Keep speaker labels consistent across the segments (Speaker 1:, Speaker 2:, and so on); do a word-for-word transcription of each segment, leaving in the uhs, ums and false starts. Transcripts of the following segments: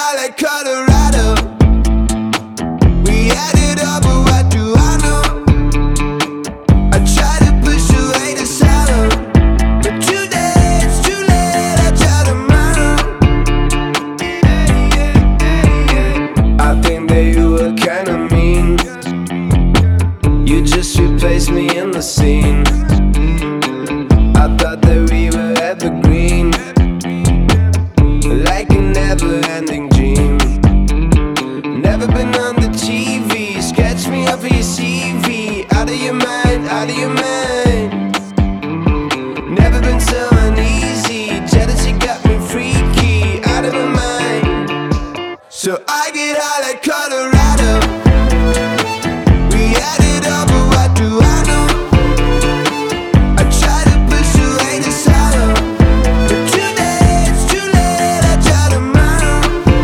Speaker 1: high like Colorado. We had it all, but what do I know? I try to push away the sorrow, but today it's too late. I try tomorrow. I think that you were kinda mean. You just replaced me in the scene. I thought that we were evergreen, like a never-ending dream. Never been on the T V. Sketch me up for your C V. Out of your mind, out of your mind. Never been so uneasy. Jealousy got me freaky. Out of my mind. So I get high like Colorado. We had it all, but what do I know? I try to push away the sorrow, but today it's too late. I try tomorrow.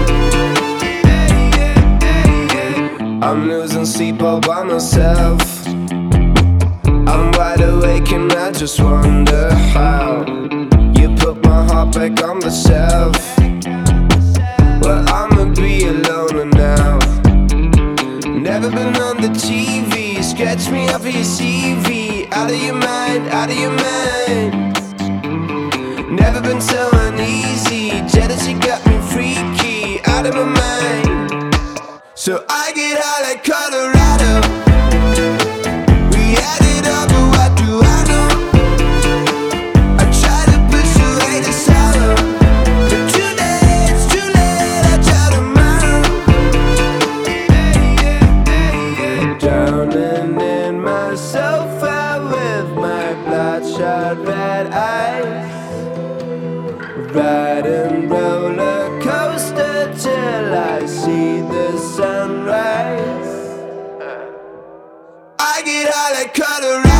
Speaker 1: I'm losing sleep all by myself. I'm wide awake and I just wonder how you put my heart back on the shelf. Well, I'ma be a loner now. Never been on the T V. Sketch me up for your C V. Out of your mind, out of your mind. Never been so uneasy. Jealousy got me freaky. Out of my mind. So I get high like Colorado. We had it all, but what do I know? I try to push away the sorrow, but today it's too late. I try tomorrow. Drowning in my sofa with my bloodshot red eyes, riding roller coaster till I see the sunrise. I get high like Colorado.